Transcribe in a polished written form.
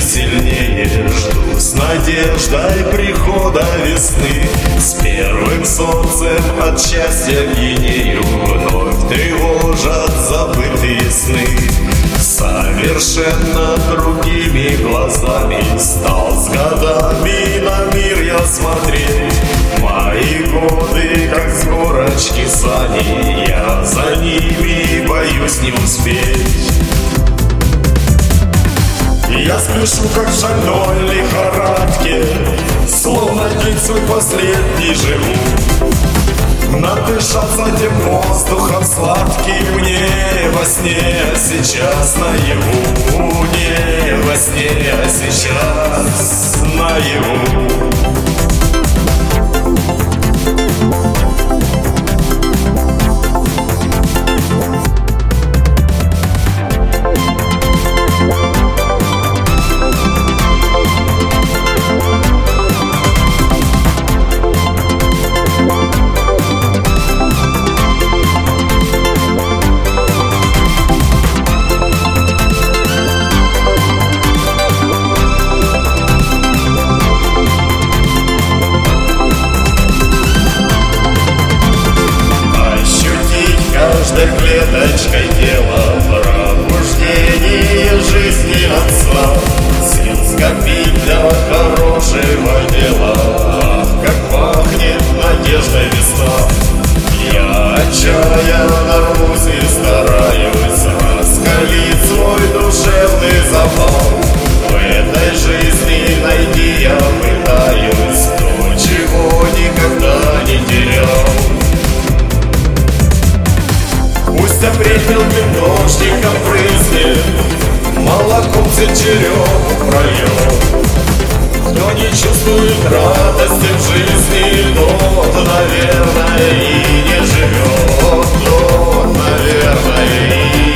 сильнее жду с надеждой прихода весны. С первым солнцем от счастья пьянею, вновь тревожат забытые сны. Совершенно другими глазами стал с годами на мир я смотреть. Мои годы, как с горочки сани, я за ними боюсь не успеть. Я спешу, как в шальной лихорадке, словно день свой последний живу. Надышаться тем воздухом сладким мне во сне, а сейчас наяву. Не во сне, а сейчас наяву. Каждой клеточкой тела пробуждение жизни от сна. Сил скопить для хорошего дела. Ах, как пахнет надеждой весна. Я отчаянно рвусь и стараюсь раскалить свой душевный запал. В этой жизни найти я пытаюсь то, чего никогда не терял. Пусть апрель мелким дождиком брызнет, молоком сечерек прольет. Кто не чувствует радости в жизни, тот, наверное, и не живет. Тот, наверное, и